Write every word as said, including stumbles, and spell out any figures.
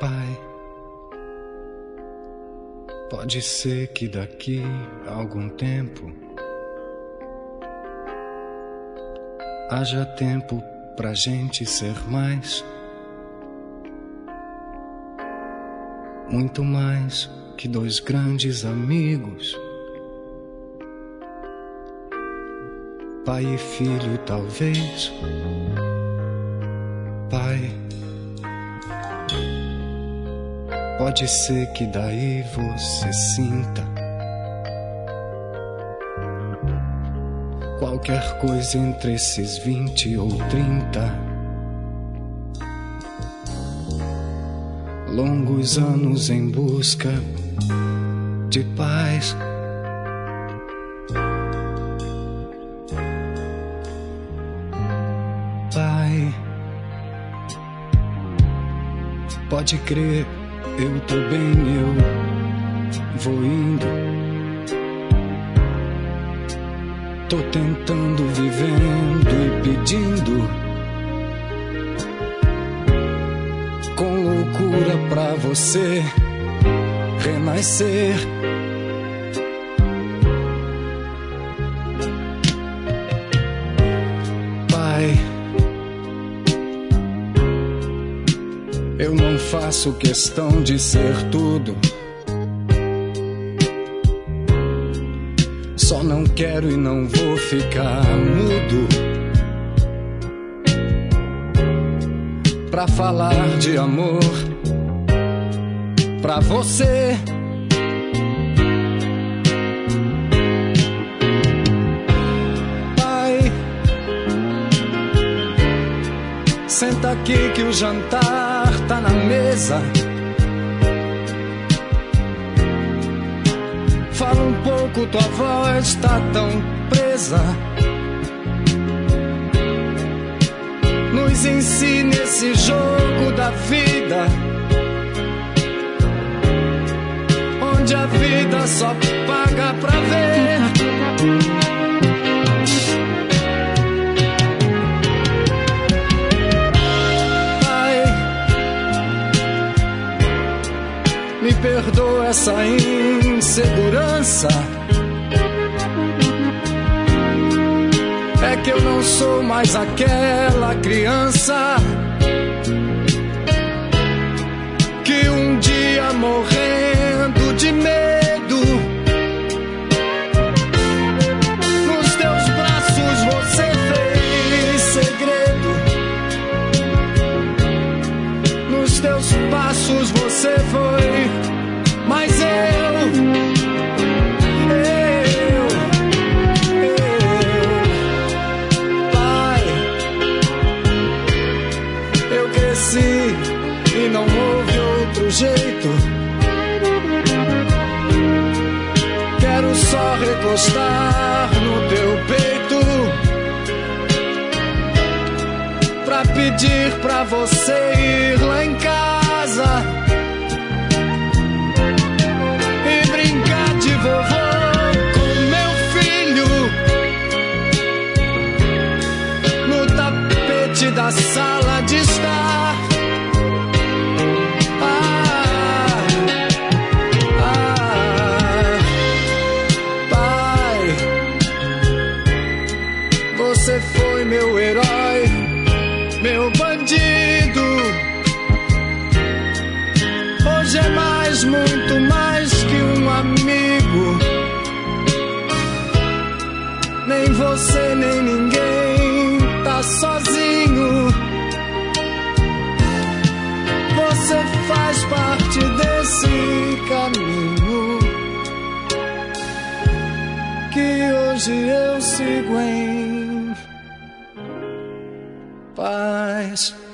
Pai, pode ser que daqui a algum tempo haja tempo pra gente ser mais, muito mais que dois grandes amigos, pai e filho, talvez. Pai, pode ser que daí você sinta qualquer coisa entre esses vinte ou trinta longos anos em busca de paz. Pai, pode crer, eu tô bem, eu vou indo. Tô tentando, vivendo e pedindo com loucura pra você renascer. Pai, eu não faço questão de ser tudo, só não quero e não vou ficar mudo pra falar de amor pra você. Pai, senta aqui que o jantar tá na mesa. Fala um pouco, tua voz tá tão presa. Nos ensine esse jogo da vida, onde a vida só paga pra ver. Pai, me perdoa essa insegurança, é que eu não sou mais aquela criança que um dia, morrendo de medo, nos teus braços você fez segredo, nos teus passos você foi, mas eu e não houve outro jeito. Quero só recostar no teu peito pra pedir pra você ir lá em casa e brincar de vovô com meu filho no tapete da sala de estar. Você foi meu herói, meu bandido. Hoje é mais, muito mais que um amigo. Nem você, nem ninguém tá sozinho. Você faz parte desse caminho que hoje eu sigo em paz.